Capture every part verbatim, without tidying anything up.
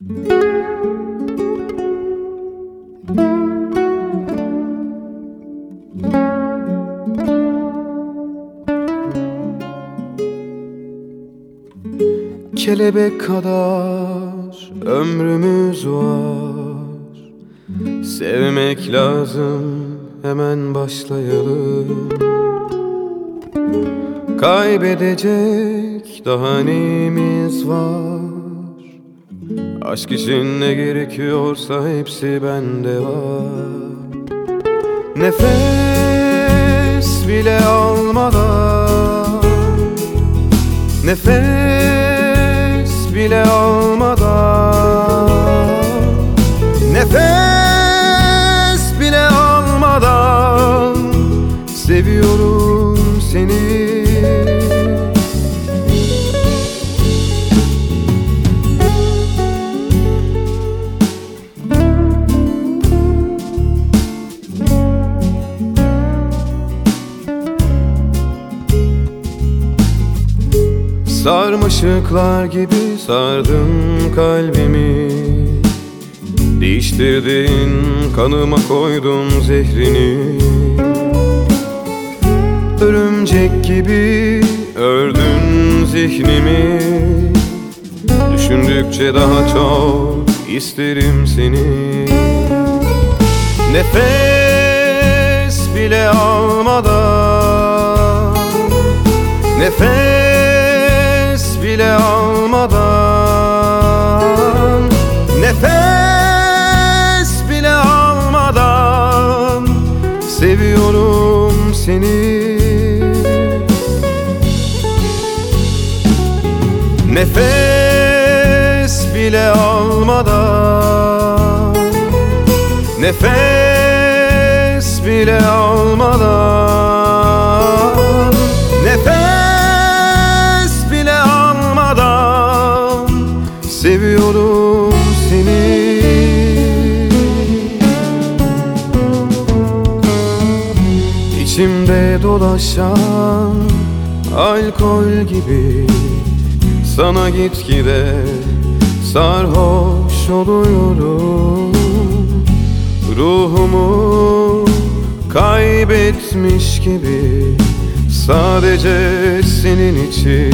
Kelebek kadar ömrümüz var. Sevmek lazım, hemen başlayalım. Kaybedecek daha neyimiz var? Aşk için ne gerekiyorsa hepsi bende var. Nefes bile almadan, nefes bile almadan, nefes bile almadan seviyorum seni. Sarmaşıklar gibi sardın kalbimi, değiştirdin kanıma koydun zehrini. Örümcek gibi ördün zihnimi, düşündükçe daha çok isterim seni. Nefes bile almadan, nefes bile almadan, nefes bile almadan seviyorum seni. Nefes bile almadan, nefes bile almadan, nefes bile almadan seviyorum seni. İçimde dolaşan alkol gibi sana gitgide sarhoş oluyorum. Ruhumu kaybetmiş gibi sadece senin için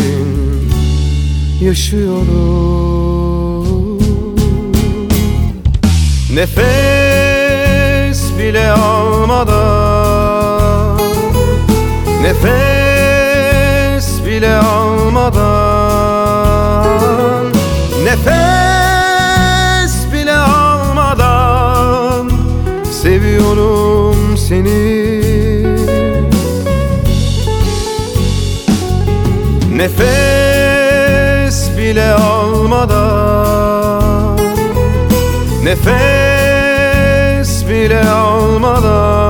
yaşıyorum. Nefes bile almadan, nefes bile almadan, nefes bile almadan seviyorum seni. Nefes bile almadan, nefes bile almadan